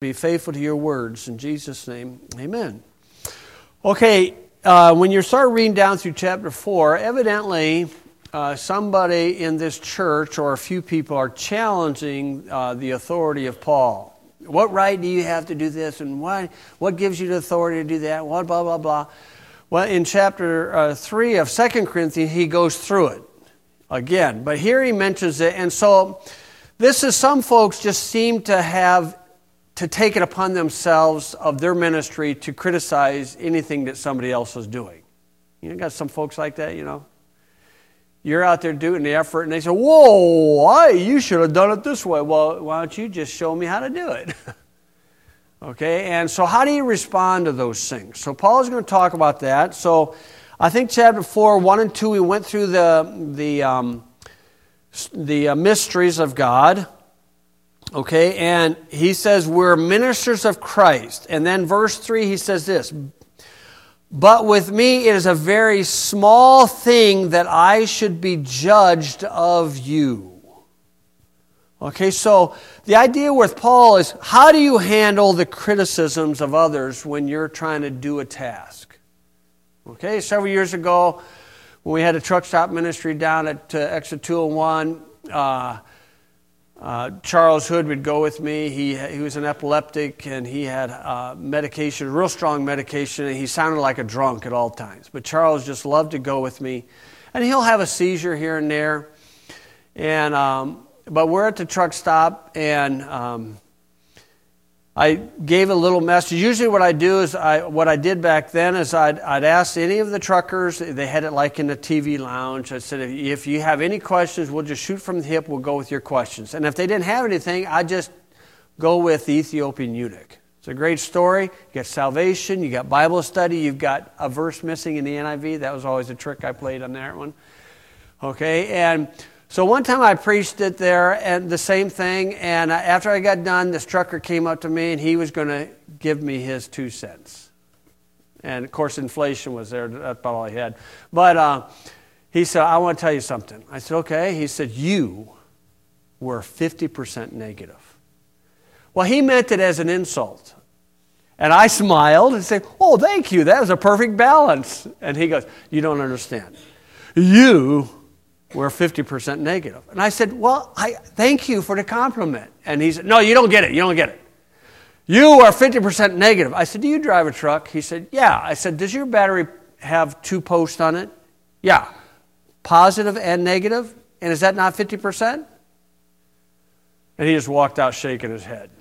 Be faithful to your words. In Jesus' name, amen. Okay, when you start reading down through chapter 4, evidently somebody in this church or a few people are challenging the authority of Paul. What right do you have to do this? And what gives you the authority to do that? What, blah, blah, blah. Well, in chapter 3 of 2 Corinthians, he goes through it again. But here he mentions it. And so this is, some folks just seem to take it upon themselves of their ministry to criticize anything that somebody else is doing. You got some folks like that, you know. You're out there doing the effort, and they say, whoa, you should have done it this way. Well, why don't you just show me how to do it? Okay, and so how do you respond to those things? So Paul is going to talk about that. So I think chapter 4, 1 and 2, we went through the mysteries of God. Okay, and he says we're ministers of Christ. And then verse 3, he says this, but with me it is a very small thing that I should be judged of you. Okay, so the idea with Paul is, how do you handle the criticisms of others when you're trying to do a task? Okay, several years ago, when we had a truck stop ministry down at Exit 201, Charles Hood would go with me. He was an epileptic, and he had medication, real strong medication, and he sounded like a drunk at all times. But Charles just loved to go with me. And he'll have a seizure here and there. And but we're at the truck stop, and I gave a little message. Usually what I do is, what I did back then is I'd ask any of the truckers, they had it like in the TV lounge, I said, if you have any questions, we'll just shoot from the hip, we'll go with your questions. And if they didn't have anything, I'd just go with the Ethiopian eunuch. It's a great story. You got salvation, you got Bible study, you've got a verse missing in the NIV. That was always a trick I played on that one. Okay, and so one time I preached it there, and the same thing, and after I got done, this trucker came up to me, and he was going to give me his 2 cents. And, of course, inflation was there. That's about all he had. But he said, I want to tell you something. I said, okay. He said, you were 50% negative. Well, he meant it as an insult. And I smiled and said, oh, thank you. That was a perfect balance. And he goes, you don't understand. You were 50% negative. And I said, well, I thank you for the compliment. And he said, no, you don't get it. You don't get it. You are 50% negative. I said, do you drive a truck? He said, yeah. I said, does your battery have 2 posts on it? Yeah. Positive and negative? And is that not 50%? And he just walked out shaking his head.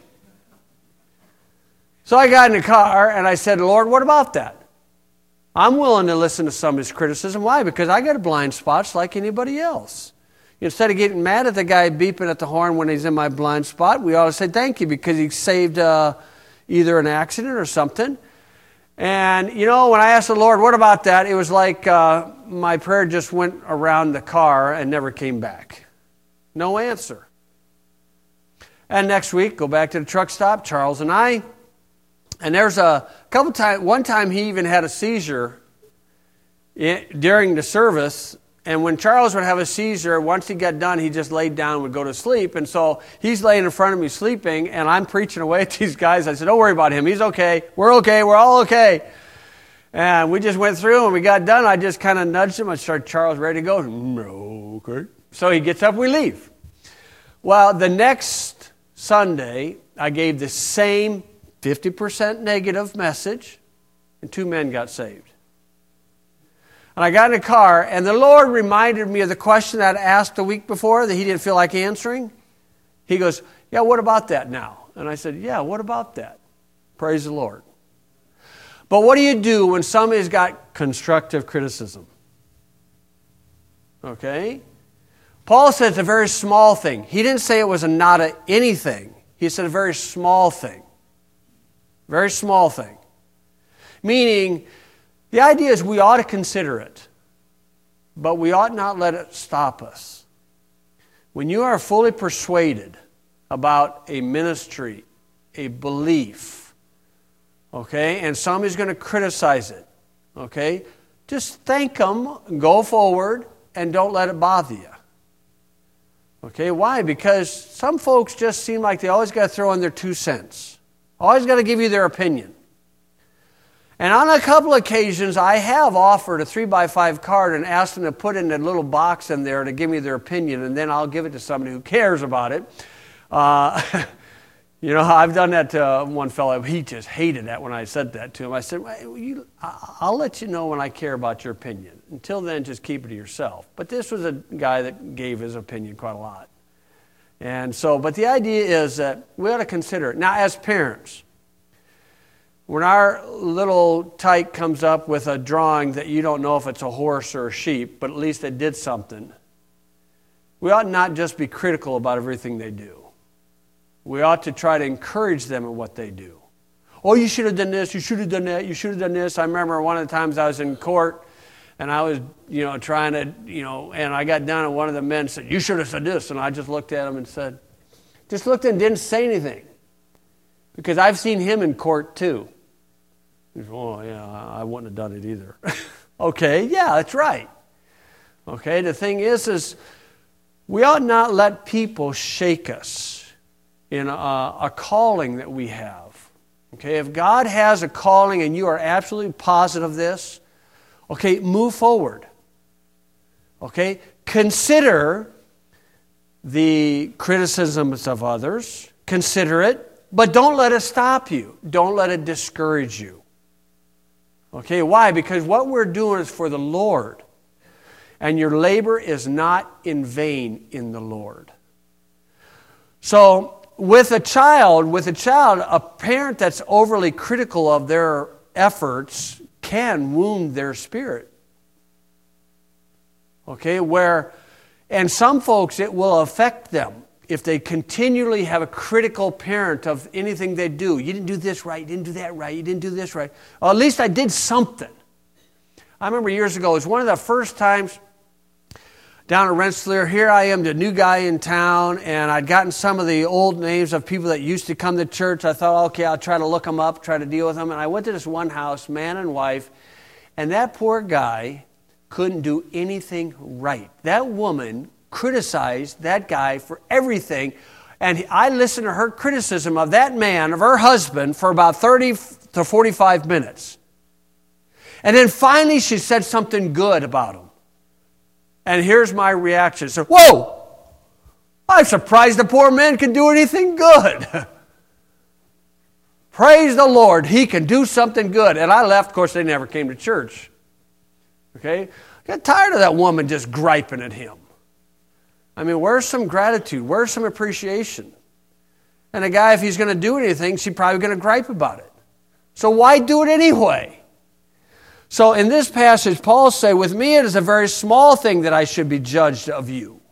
So I got in the car and I said, Lord, what about that? I'm willing to listen to some of his criticism. Why? Because I got blind spots like anybody else. Instead of getting mad at the guy beeping at the horn when he's in my blind spot, we ought to say thank you because he saved either an accident or something. And, you know, when I asked the Lord, what about that? It was like my prayer just went around the car and never came back. No answer. And next week, go back to the truck stop, Charles and I. And there's a couple times, one time he even had a seizure during the service. And when Charles would have a seizure, once he got done, he just laid down and would go to sleep. And so he's laying in front of me sleeping, and I'm preaching away at these guys. I said, don't worry about him. He's okay. We're okay. We're all okay. And we just went through, and we got done. I just kind of nudged him. I started, Charles, ready to go? Okay. So he gets up, we leave. Well, the next Sunday, I gave the same 50% negative message, and 2 men got saved. And I got in the car, and the Lord reminded me of the question that I asked the week before that he didn't feel like answering. He goes, yeah, what about that now? And I said, yeah, what about that? Praise the Lord. But what do you do when somebody's got constructive criticism? Okay? Paul said it's a very small thing. He didn't say it was a not a anything. He said a very small thing. Very small thing. Meaning, the idea is we ought to consider it, but we ought not let it stop us. When you are fully persuaded about a ministry, a belief, okay, and somebody's going to criticize it, okay, just thank them, go forward, and don't let it bother you. Okay, why? Because some folks just seem like they always got to throw in their 2 cents. Always got to give you their opinion. And on a couple of occasions, I have offered a 3x5 card and asked them to put in a little box in there to give me their opinion, and then I'll give it to somebody who cares about it. I've done that to one fellow. He just hated that when I said that to him. I said, I'll let you know when I care about your opinion. Until then, just keep it to yourself. But this was a guy that gave his opinion quite a lot. And so, but the idea is that we ought to consider it. Now, as parents, when our little tyke comes up with a drawing that you don't know if it's a horse or a sheep, but at least they did something, we ought not just be critical about everything they do. We ought to try to encourage them in what they do. Oh, you should have done this, you should have done that, you should have done this. I remember one of the times I was in court, and I was, trying to, and I got down and one of the men said, you should have said this. And I just looked at him and said, just looked and didn't say anything. Because I've seen him in court too. He said, oh, yeah, I wouldn't have done it either. Okay, yeah, that's right. Okay, the thing is we ought not let people shake us in a calling that we have. Okay, if God has a calling and you are absolutely positive of this, okay, move forward. Okay, consider the criticisms of others. Consider it, but don't let it stop you. Don't let it discourage you. Okay, why? Because what we're doing is for the Lord. And your labor is not in vain in the Lord. So, with a child, a parent that's overly critical of their efforts can wound their spirit. Okay, and some folks, it will affect them if they continually have a critical parent of anything they do. You didn't do this right, you didn't do that right, you didn't do this right. Well, at least I did something. I remember years ago, it was one of the first times down at Rensselaer. Here I am, the new guy in town, and I'd gotten some of the old names of people that used to come to church. I thought, okay, I'll try to look them up, try to deal with them. And I went to this one house, man and wife, and that poor guy couldn't do anything right. That woman criticized that guy for everything, and I listened to her criticism of that man, of her husband, for about 30 to 45 minutes. And then finally she said something good about him. And here's my reaction. So, whoa! I'm surprised the poor man can do anything good. Praise the Lord, he can do something good. And I left. Of course, they never came to church. Okay? I got tired of that woman just griping at him. I mean, where's some gratitude? Where's some appreciation? And a guy, if he's going to do anything, she's probably going to gripe about it. So why do it anyway? So in this passage, Paul says, with me it is a very small thing that I should be judged of you,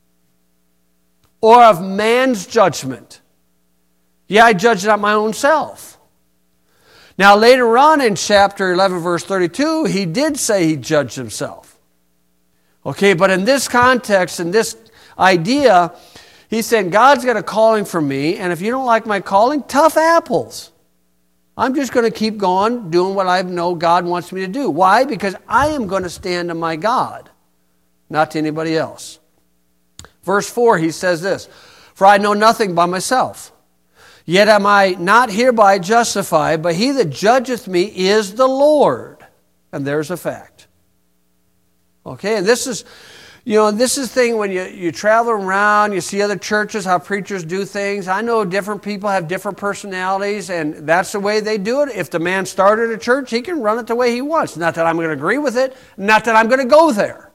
or of man's judgment. Yeah, I judge not my own self. Now later on in chapter 11, verse 32, he did say he judged himself. Okay, but in this context, in this idea, he said, God's got a calling for me, and if you don't like my calling, tough apples. I'm just going to keep going, doing what I know God wants me to do. Why? Because I am going to stand to my God, not to anybody else. Verse 4, he says this, for I know nothing by myself, yet am I not hereby justified, but he that judgeth me is the Lord. And there's a fact. Okay, and this is the thing when you travel around, you see other churches, how preachers do things. I know different people have different personalities, and that's the way they do it. If the man started a church, he can run it the way he wants. Not that I'm going to agree with it, not that I'm going to go there.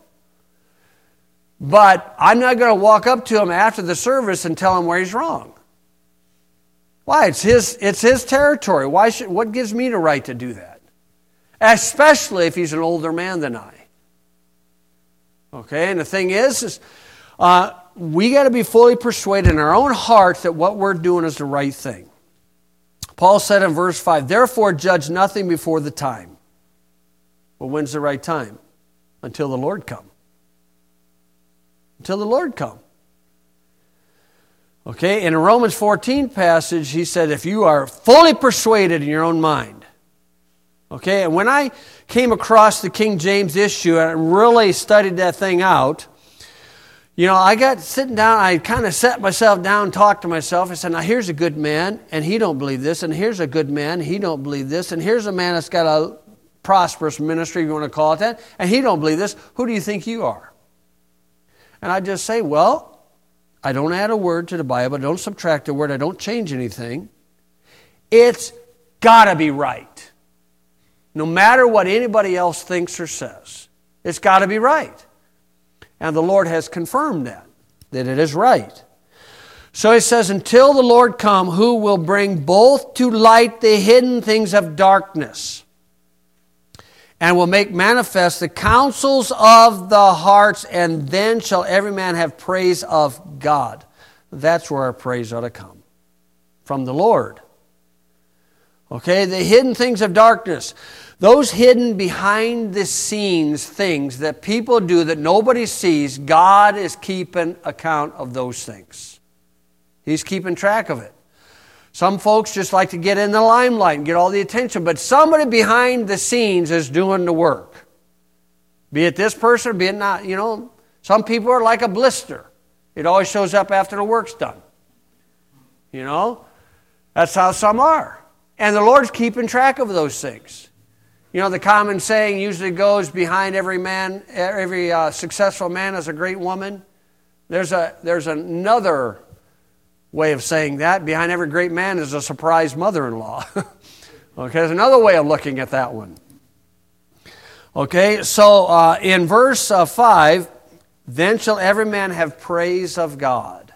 But I'm not going to walk up to him after the service and tell him where he's wrong. Why? It's his territory. What gives me the right to do that? Especially if he's an older man than I. Okay, and the thing is we got to be fully persuaded in our own hearts that what we're doing is the right thing. Paul said in verse 5, therefore judge nothing before the time. Well, when's the right time? Until the Lord come. Until the Lord come. Okay, in a Romans 14 passage, he said, if you are fully persuaded in your own mind. Okay, and when I came across the King James issue and really studied that thing out, I got sitting down, I kind of sat myself down and talked to myself. I said, now here's a good man, and he don't believe this, and here's a good man, he don't believe this, and here's a man that's got a prosperous ministry, if you want to call it that, and he don't believe this. Who do you think you are? And I just say, well, I don't add a word to the Bible, I don't subtract a word, I don't change anything. It's got to be right. No matter what anybody else thinks or says, it's got to be right. And the Lord has confirmed that it is right. So he says, until the Lord come, who will bring both to light the hidden things of darkness, and will make manifest the counsels of the hearts, and then shall every man have praise of God. That's where our praise ought to come. From the Lord. Okay, the hidden things of darkness. Those hidden behind the scenes things that people do that nobody sees, God is keeping account of those things. He's keeping track of it. Some folks just like to get in the limelight and get all the attention, but somebody behind the scenes is doing the work. Be it this person, be it not, some people are like a blister. It always shows up after the work's done. That's how some are. And the Lord's keeping track of those things. The common saying usually goes, behind every successful man is a great woman. There's another way of saying that. Behind every great man is a surprise mother-in-law. Okay, there's another way of looking at that one. Okay, so in verse 5, then shall every man have praise of God.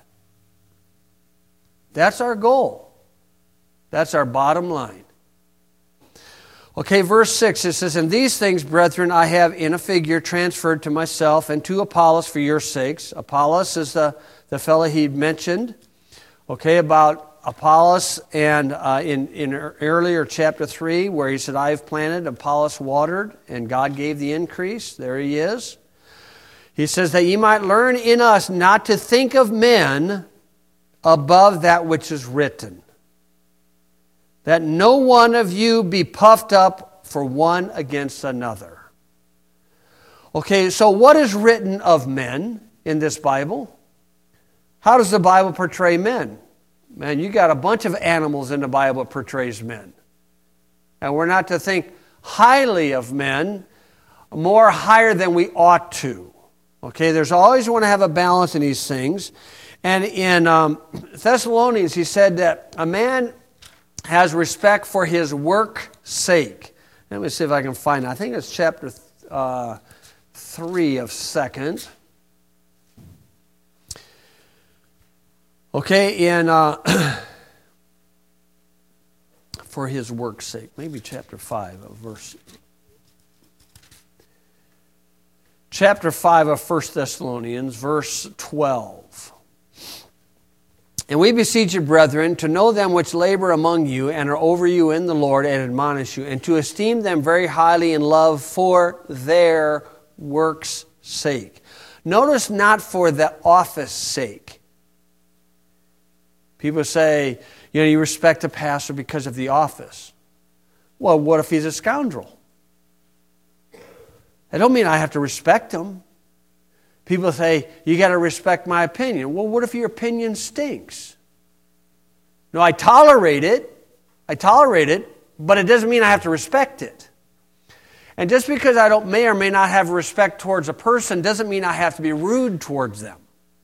That's our goal. That's our bottom line. Okay, verse 6, it says, and these things, brethren, I have in a figure transferred to myself and to Apollos for your sakes. Apollos is the fellow he mentioned. Okay, about Apollos and in earlier chapter 3 where he said, I have planted, Apollos watered, and God gave the increase. There he is. He says that ye might learn in us not to think of men above that which is written, that no one of you be puffed up for one against another. Okay, so what is written of men in this Bible? How does the Bible portray men? Man, you got a bunch of animals in the Bible that portrays men. And we're not to think highly of men, more higher than we ought to. Okay, there's always want to have a balance in these things. And in Thessalonians, he said that a man has respect for his work's sake. Let me see if I can find it. I think it's chapter 3 of 2. Okay, in for his work's sake. Maybe chapter 5 of verse. Chapter 5 of 1 Thessalonians, verse 12. And we beseech you, brethren, to know them which labor among you and are over you in the Lord and admonish you, and to esteem them very highly in love for their work's sake. Notice not for the office sake. People say, you respect a pastor because of the office. Well, what if he's a scoundrel? I don't mean I have to respect him. People say, you got to respect my opinion. Well, what if your opinion stinks? No, I tolerate it, but it doesn't mean I have to respect it. And just because I may or may not have respect towards a person doesn't mean I have to be rude towards them.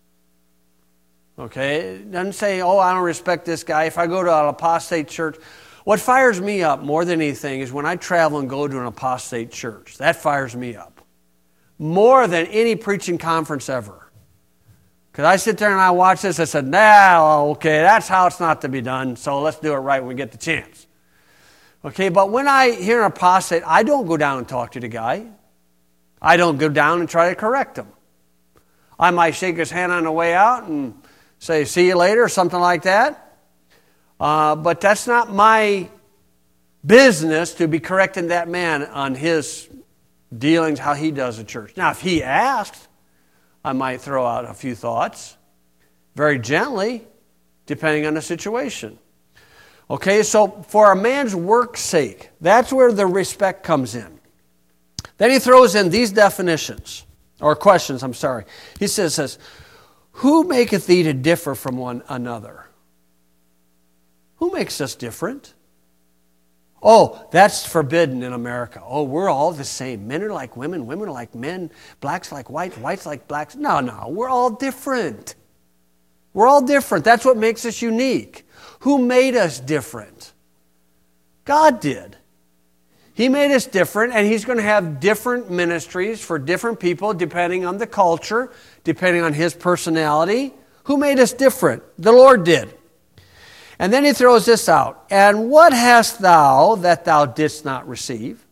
Okay? It doesn't say, I don't respect this guy. If I go to an apostate church, what fires me up more than anything is when I travel and go to an apostate church. That fires me up. More than any preaching conference ever. Because I sit there and I watch this, I said, okay, that's how it's not to be done, so let's do it right when we get the chance. Okay, but when I hear an apostate, I don't go down and talk to the guy. I don't go down and try to correct him. I might shake his hand on the way out and say, see you later, or something like that. But that's not my business to be correcting that man on his dealings, how he does the church. Now, if he asks, I might throw out a few thoughts, very gently, depending on the situation. Okay, so for a man's work's sake, that's where the respect comes in. Then he throws in these definitions, or questions, He says, Who maketh thee to differ from one another? Who makes us different? Oh, that's forbidden in America. Oh, we're all the same. Men are like women, women are like men, blacks like whites, whites like blacks. No, we're all different. We're all different. That's what makes us unique. Who made us different? God did. He made us different, and He's going to have different ministries for different people depending on the culture, depending on His personality. Who made us different? The Lord did. And then He throws this out. And what hast thou that thou didst not receive?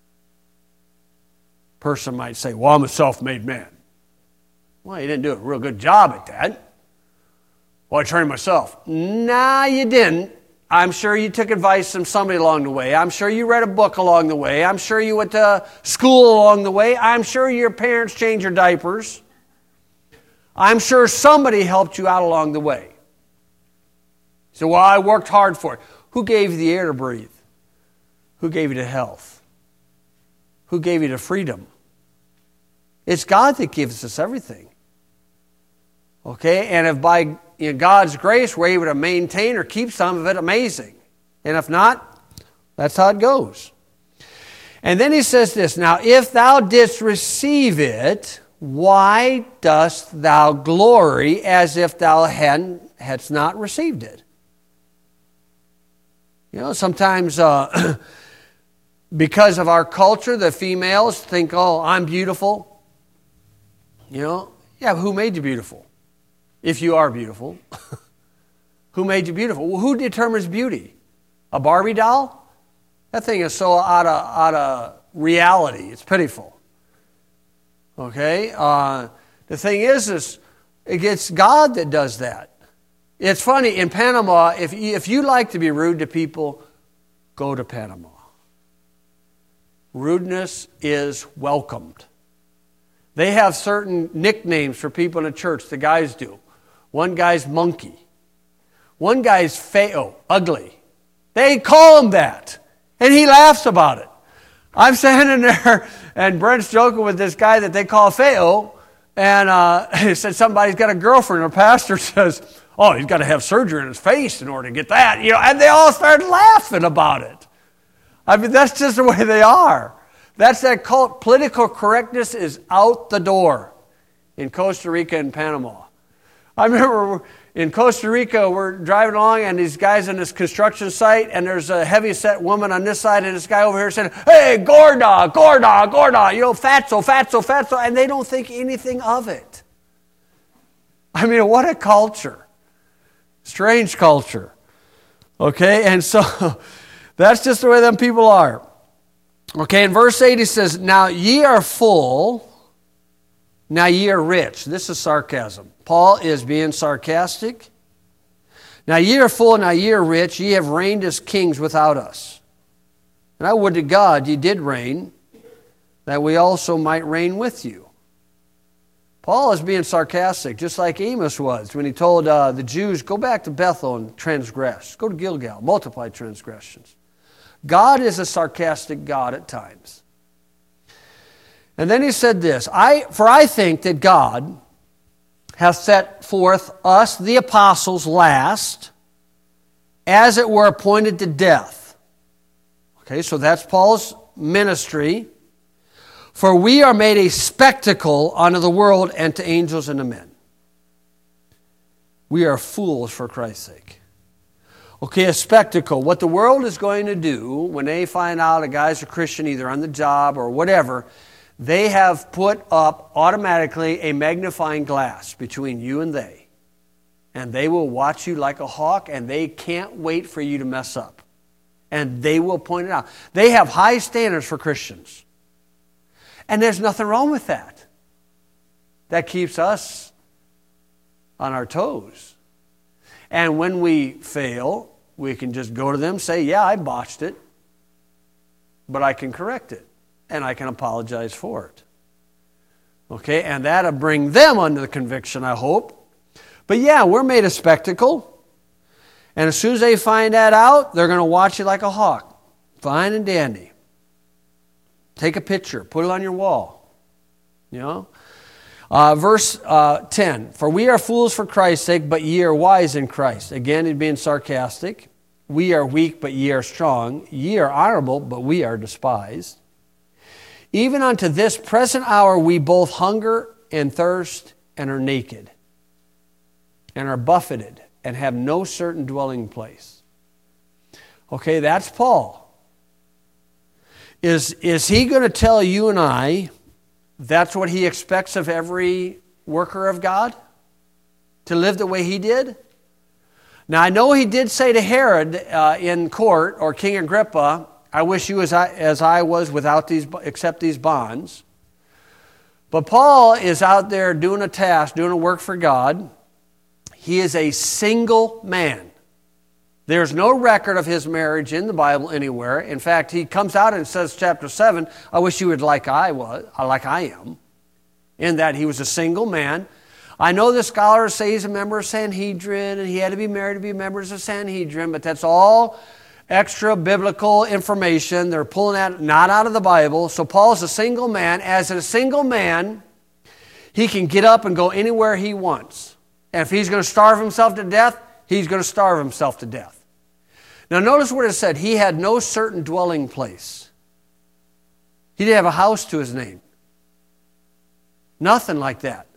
Person might say, well, I'm a self-made man. Well, you didn't do a real good job at that. Well, I trained myself. Nah, you didn't. I'm sure you took advice from somebody along the way. I'm sure you read a book along the way. I'm sure you went to school along the way. I'm sure your parents changed your diapers. I'm sure somebody helped you out along the way. So, well, I worked hard for it. Who gave you the air to breathe? Who gave you the health? Who gave you the freedom? It's God that gives us everything. Okay? And if by God's grace we're able to maintain or keep some of it, amazing. And if not, that's how it goes. And then he says this, now if thou didst receive it, why dost thou glory as if thou hadst not received it? You know, sometimes because of our culture, the females think, oh, I'm beautiful. You know, yeah, but who made you beautiful? If you are beautiful. Who made you beautiful? Well, who determines beauty? A Barbie doll? That thing is so out of reality. It's pitiful. Okay? The thing is it's God that does that. It's funny, in Panama, if you like to be rude to people, go to Panama. Rudeness is welcomed. They have certain nicknames for people in the church, the guys do. One guy's monkey. One guy's feo, ugly. They call him that. And he laughs about it. I'm standing there, and Brent's joking with this guy that they call feo, and he said somebody's got a girlfriend. Our pastor says, oh, he's got to have surgery in his face in order to get that. You know, and they all started laughing about it. I mean, that's just the way they are. That's that cult. Political correctness is out the door in Costa Rica and Panama. I remember in Costa Rica, we're driving along, and these guys on this construction site, and there's a heavy-set woman on this side, and this guy over here saying, hey, gorda, gorda, gorda, you know, fatso, fatso, fatso, and they don't think anything of it. I mean, what a culture. Strange culture. Okay, and so that's just the way them people are. Okay, in verse 8 he says, now ye are full, now ye are rich. This is sarcasm. Paul is being sarcastic. Now ye are full, now ye are rich, ye have reigned as kings without us. And I would to God ye did reign, that we also might reign with you. Paul is being sarcastic, just like Amos was when he told the Jews, go back to Bethel and transgress. Go to Gilgal, multiply transgressions. God is a sarcastic God at times. And then he said this, For I think that God hath set forth us, the apostles, last, as it were appointed to death. Okay, so that's Paul's ministry. For we are made a spectacle unto the world and to angels and to men. We are fools for Christ's sake. Okay, a spectacle. What the world is going to do when they find out a guy's a Christian either on the job or whatever, they have put up automatically a magnifying glass between you and they. And they will watch you like a hawk, and they can't wait for you to mess up. And they will point it out. They have high standards for Christians. And there's nothing wrong with that. That keeps us on our toes. And when we fail, we can just go to them, say, yeah, I botched it, but I can correct it, and I can apologize for it. Okay, and that'll bring them under the conviction, I hope. But yeah, we're made a spectacle, and as soon as they find that out, they're going to watch you like a hawk, fine and dandy. Take a picture, put it on your wall, you know. Verse 10, for we are fools for Christ's sake, but ye are wise in Christ. Again, he's being sarcastic. We are weak, but ye are strong. Ye are honorable, but we are despised. Even unto this present hour we both hunger and thirst and are naked and are buffeted and have no certain dwelling place. Okay, that's Paul. Is he going to tell you and I that's what he expects of every worker of God? To live the way he did? Now, I know he did say to Herod in court, or King Agrippa, I wish you as I was without except these bonds. But Paul is out there doing a task, doing a work for God. He is a single man. There's no record of his marriage in the Bible anywhere. In fact, he comes out and says, chapter 7, I wish you would like I am, in that he was a single man. I know the scholars say he's a member of Sanhedrin, and he had to be married to be members of Sanhedrin, but that's all extra biblical information. They're pulling that not out of the Bible. So Paul's a single man. As a single man, he can get up and go anywhere he wants. And if he's going to starve himself to death, he's going to starve himself to death. Now notice what it said. He had no certain dwelling place. He didn't have a house to his name. Nothing like that.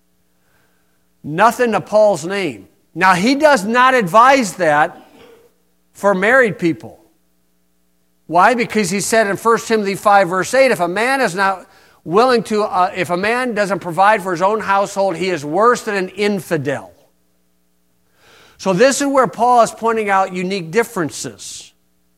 Nothing to Paul's name. Now he does not advise that for married people. Why? Because he said in 1 Timothy 5 verse 8, if a man is not willing to, if a man doesn't provide for his own household, he is worse than an infidel. So this is where Paul is pointing out unique differences.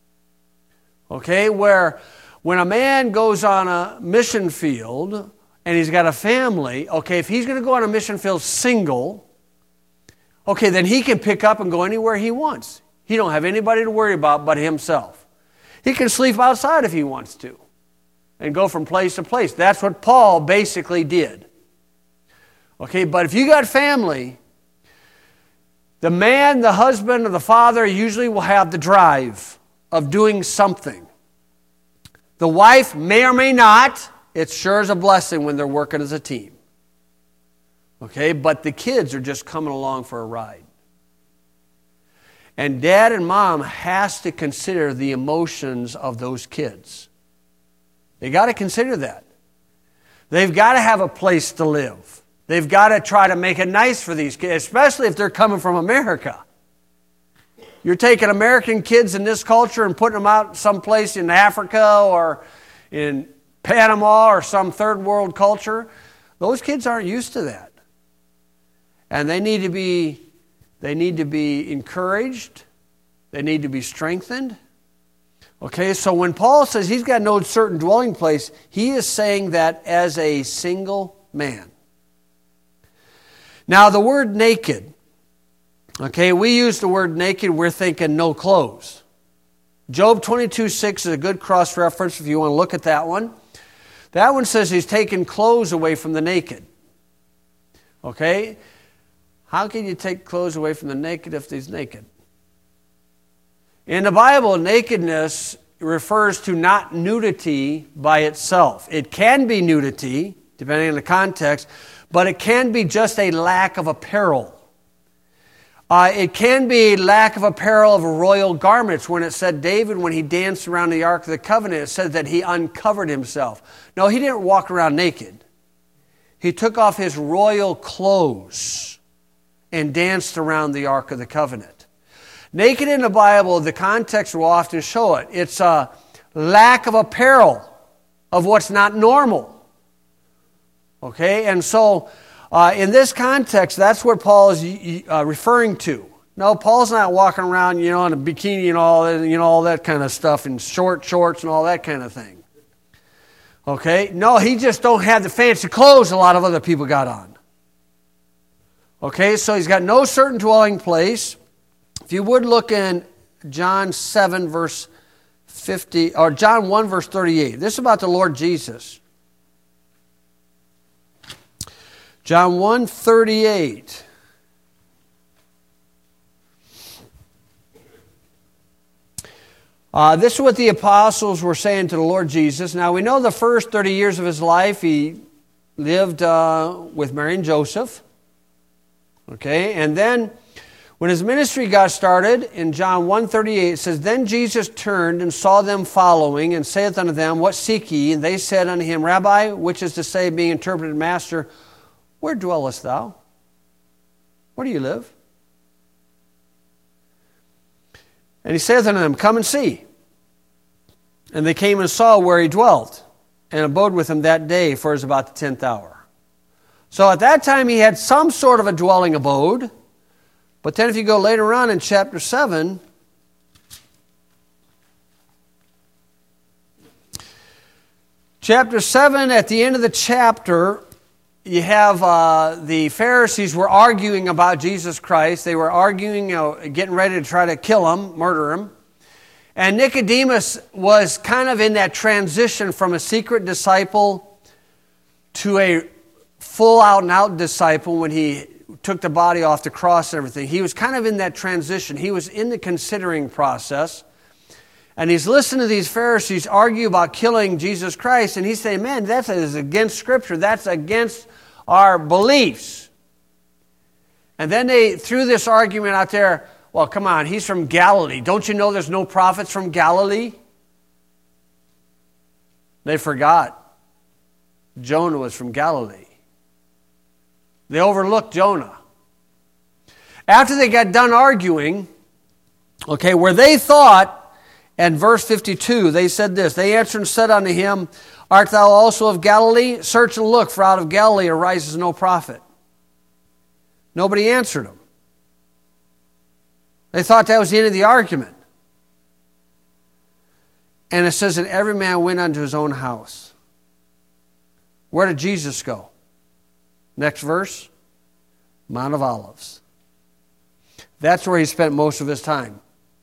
Okay, where when a man goes on a mission field and he's got a family, okay, if he's going to go on a mission field single, okay, then he can pick up and go anywhere he wants. He don't have anybody to worry about but himself. He can sleep outside if he wants to and go from place to place. That's what Paul basically did. Okay, but if you got family, the man, the husband, or the father usually will have the drive of doing something. The wife may or may not. It sure is a blessing when they're working as a team. Okay, but the kids are just coming along for a ride. And dad and mom has to consider the emotions of those kids. They got to consider that. They've got to have a place to live. They've got to try to make it nice for these kids, especially if they're coming from America. You're taking American kids in this culture and putting them out someplace in Africa or in Panama or some third world culture. Those kids aren't used to that. And they need to be encouraged. They need to be strengthened. Okay, so when Paul says he's got no certain dwelling place, he is saying that as a single man. Now, the word naked, okay, we use the word naked, we're thinking no clothes. Job 22:6 is a good cross-reference if you want to look at that one. That one says he's taken clothes away from the naked. Okay? How can you take clothes away from the naked if he's naked? In the Bible, nakedness refers to not nudity by itself. It can be nudity, depending on the context, but it can be just a lack of apparel. It can be lack of apparel of royal garments. When it said David, when he danced around the Ark of the Covenant, it said that he uncovered himself. No, he didn't walk around naked. He took off his royal clothes and danced around the Ark of the Covenant. Naked in the Bible, the context will often show it. It's a lack of apparel of what's not normal. Okay, and so in this context, that's what Paul is referring to. No, Paul's not walking around, in a bikini and all that kind of stuff, and shorts and all that kind of thing. Okay, no, he just don't have the fancy clothes a lot of other people got on. Okay, so he's got no certain dwelling place. If you would look in John 7 verse 50, or John 1 verse 38. This is about the Lord Jesus. John 1:38. This is what the apostles were saying to the Lord Jesus. Now we know the first 30 years of his life, he lived with Mary and Joseph. Okay, and then when his ministry got started, in John 1:38, it says, Then Jesus turned and saw them following, and saith unto them, What seek ye? And they said unto him, Rabbi, which is to say, being interpreted, Master, where dwellest thou? Where do you live? And he saith unto them, Come and see. And they came and saw where he dwelt, and abode with him that day, for it was about the 10th hour. So at that time he had some sort of a dwelling abode. But then if you go later on in chapter 7, at the end of the chapter, you have the Pharisees were arguing about Jesus Christ. They were arguing, getting ready to try to kill him, murder him. And Nicodemus was kind of in that transition from a secret disciple to a full out and out disciple when he took the body off the cross and everything. He was kind of in that transition. He was in the considering process. And he's listening to these Pharisees argue about killing Jesus Christ. And he's saying, man, that is against Scripture. That's against our beliefs. And then they threw this argument out there. Well, come on, he's from Galilee. Don't you know there's no prophets from Galilee? They forgot. Jonah was from Galilee. They overlooked Jonah. After they got done arguing, okay, where they thought, in verse 52, they said this, They answered and said unto him, Art thou also of Galilee? Search and look, for out of Galilee arises no prophet. Nobody answered them. They thought that was the end of the argument. And it says that every man went unto his own house. Where did Jesus go? Next verse, Mount of Olives. That's where he spent most of his time.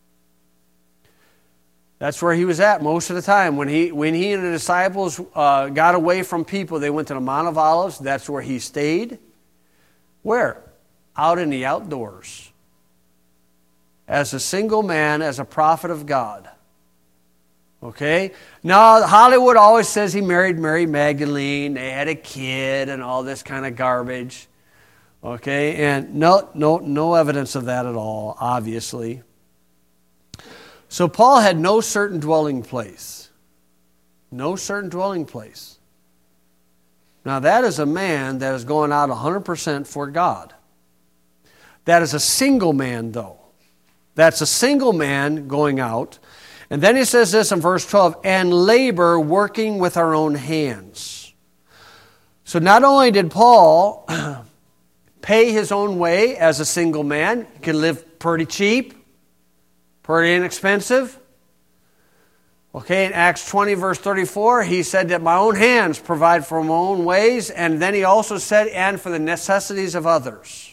That's where he was at most of the time. When he and the disciples got away from people, they went to the Mount of Olives. That's where he stayed. Where? Out in the outdoors. As a single man, as a prophet of God. Okay? Now, Hollywood always says he married Mary Magdalene, they had a kid, and all this kind of garbage. Okay? And no evidence of that at all, obviously. So Paul had no certain dwelling place. No certain dwelling place. Now, that is a man that is going out 100% for God. That is a single man, though. That's a single man going out. And then he says this in verse 12, and labor working with our own hands. So not only did Paul pay his own way as a single man, he could live pretty cheap, pretty inexpensive. Okay, in Acts 20 verse 34, he said that my own hands provide for my own ways. And then he also said, and for the necessities of others.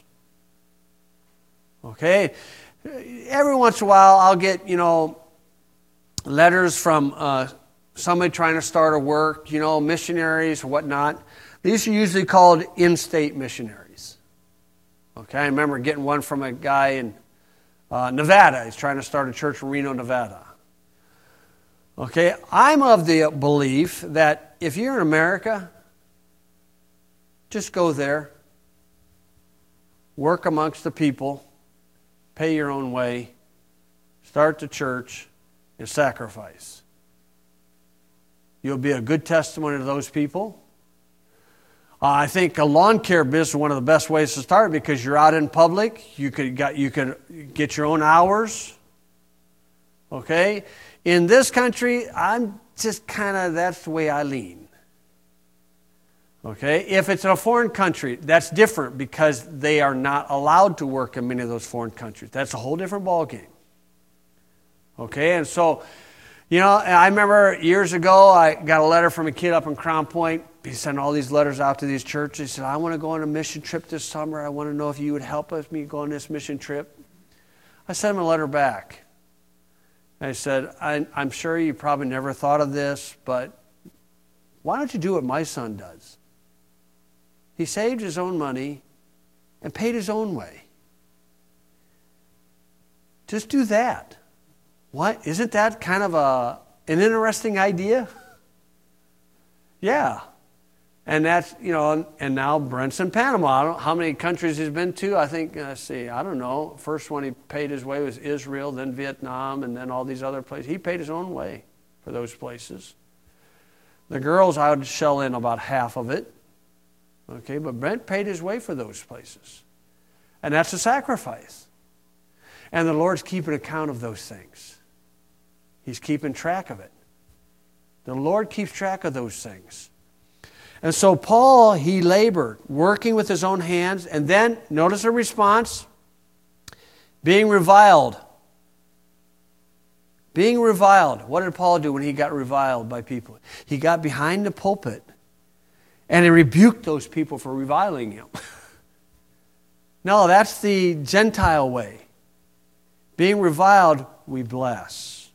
Okay, every once in a while I'll get, letters from somebody trying to start a work, missionaries or whatnot. These are usually called in-state missionaries. Okay, I remember getting one from a guy in Nevada. He's trying to start a church in Reno, Nevada. Okay, I'm of the belief that if you're in America, just go there, work amongst the people, pay your own way, start the church, and sacrifice. You'll be a good testimony to those people. I think a lawn care business is one of the best ways to start because you're out in public. You could get your own hours. Okay? In this country, I'm just that's the way I lean. Okay? If it's in a foreign country, that's different because they are not allowed to work in many of those foreign countries. That's a whole different ballgame. Okay, and so, I remember years ago, I got a letter from a kid up in Crown Point. He sent all these letters out to these churches. He said, I want to go on a mission trip this summer. I want to know if you would help me go on this mission trip. I sent him a letter back. I said, I'm sure you probably never thought of this, but why don't you do what my son does? He saved his own money and paid his own way. Just do that. What? Isn't that kind of an interesting idea? Yeah. And that's, and now Brent's in Panama. I don't know how many countries he's been to. I think, I don't know. First one he paid his way was Israel, then Vietnam, and then all these other places. He paid his own way for those places. The girls, I would shell in about half of it. Okay, but Brent paid his way for those places. And that's a sacrifice. And the Lord's keeping account of those things. He's keeping track of it. The Lord keeps track of those things. And so Paul, he labored, working with his own hands, and then, notice the response, being reviled. Being reviled. What did Paul do when he got reviled by people? He got behind the pulpit, and he rebuked those people for reviling him. No, that's the Gentile way. Being reviled, we bless.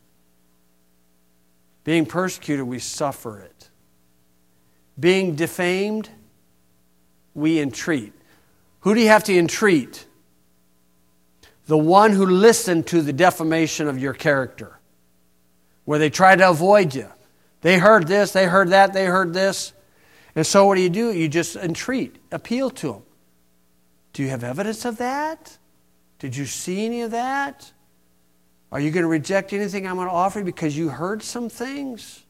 Being persecuted, we suffer it. Being defamed, we entreat. Who do you have to entreat? The one who listened to the defamation of your character, where they tried to avoid you. They heard this, they heard that, they heard this. And so what do? You just entreat, appeal to them. Do you have evidence of that? Did you see any of that? Are you going to reject anything I'm going to offer you because you heard some things?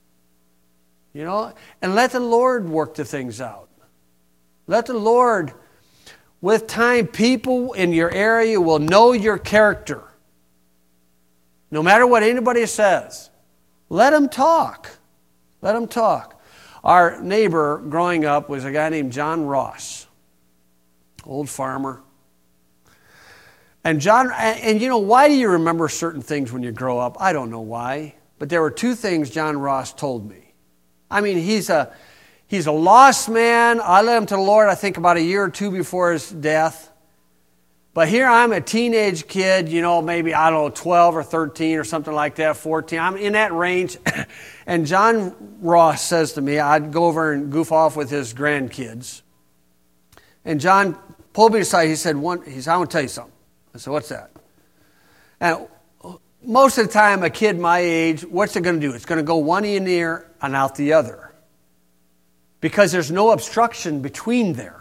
And let the Lord work the things out. Let the Lord, with time, people in your area will know your character. No matter what anybody says, let them talk. Let them talk. Our neighbor growing up was a guy named John Ross, old farmer. And John, why do you remember certain things when you grow up? I don't know why. But there were two things John Ross told me. I mean, he's a lost man. I led him to the Lord, I think, about a year or two before his death. But here I'm a teenage kid, maybe, 12 or 13 or something like that, 14. I'm in that range. And John Ross says to me, I'd go over and goof off with his grandkids. And John pulled me aside. He said, I want to tell you something. I said, what's that? And most of the time, a kid my age, what's it going to do? It's going to go one ear and out the other. Because there's no obstruction between there.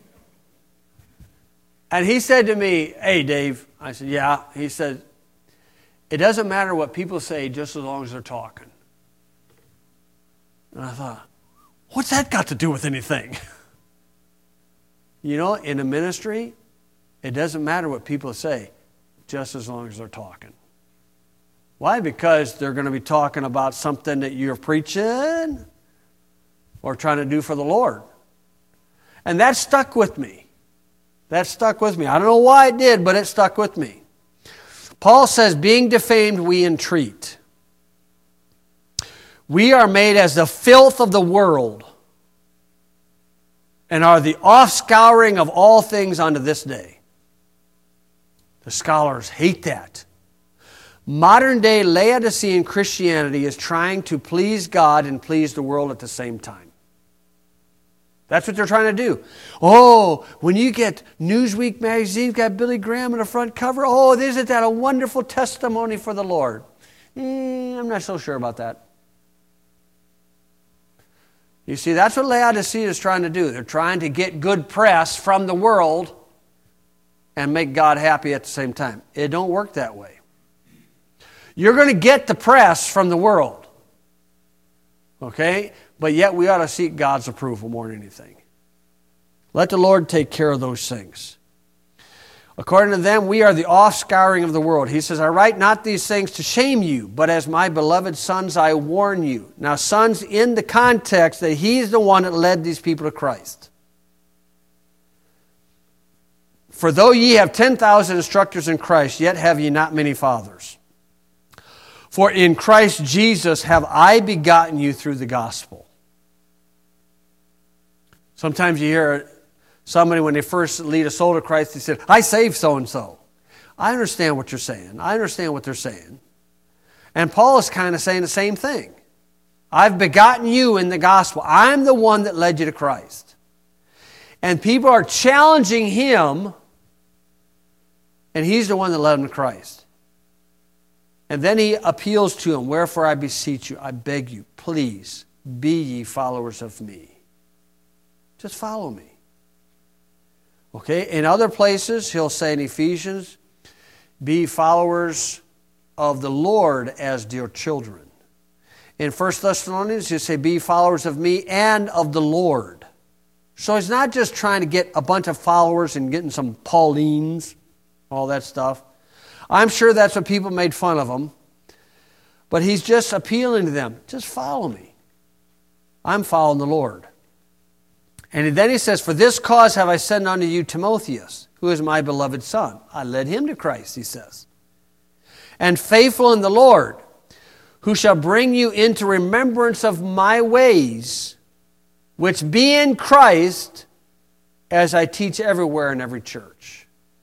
And he said to me, hey, Dave. I said, yeah. He said, it doesn't matter what people say just as long as they're talking. And I thought, what's that got to do with anything? In a ministry, it doesn't matter what people say just as long as they're talking. Why? Because they're going to be talking about something that you're preaching or trying to do for the Lord. And that stuck with me. That stuck with me. I don't know why it did, but it stuck with me. Paul says, being defamed, we entreat. We are made as the filth of the world and are the offscouring of all things unto this day. The scholars hate that. Modern day Laodicean Christianity is trying to please God and please the world at the same time. That's what they're trying to do. Oh, when you get Newsweek magazine, got Billy Graham on the front cover. Oh, isn't that a wonderful testimony for the Lord? I'm not so sure about that. You see, that's what Laodicea is trying to do. They're trying to get good press from the world and make God happy at the same time. It don't work that way. You're going to get the press from the world. Okay? But yet we ought to seek God's approval more than anything. Let the Lord take care of those things. According to them, we are the offscouring of the world. He says, I write not these things to shame you, but as my beloved sons I warn you. Now, sons in the context that he's the one that led these people to Christ. For though ye have 10,000 instructors in Christ, yet have ye not many fathers. For in Christ Jesus have I begotten you through the gospel. Sometimes you hear somebody when they first lead a soul to Christ, they say, I saved so-and-so. I understand what you're saying. I understand what they're saying. And Paul is kind of saying the same thing. I've begotten you in the gospel. I'm the one that led you to Christ. And people are challenging him, and he's the one that led them to Christ. And then he appeals to him, wherefore I beseech you, I beg you, please, be ye followers of me. Just follow me. Okay, in other places, he'll say in Ephesians, be followers of the Lord as dear children. In 1 Thessalonians, he'll say, be followers of me and of the Lord. So he's not just trying to get a bunch of followers and getting some Paulines, all that stuff. I'm sure that's what people made fun of him. But he's just appealing to them. Just follow me. I'm following the Lord. And then he says, for this cause have I sent unto you Timotheus, who is my beloved son. I led him to Christ, he says. And faithful in the Lord, who shall bring you into remembrance of my ways, which be in Christ, as I teach everywhere in every church.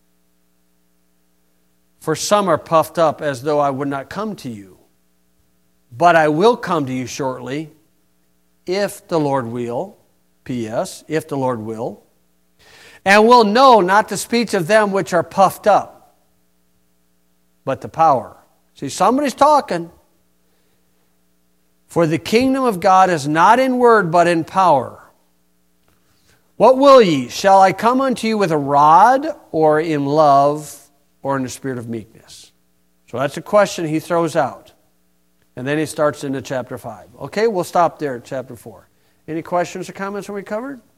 For some are puffed up as though I would not come to you. But I will come to you shortly, if the Lord will. P.S. If the Lord will. And will know not the speech of them which are puffed up, but the power. See, somebody's talking. For the kingdom of God is not in word, but in power. What will ye? Shall I come unto you with a rod, or in love, or in the spirit of meekness? So that's a question he throws out. And then he starts into chapter 5. Okay, we'll stop there at chapter 4. Any questions or comments when we covered?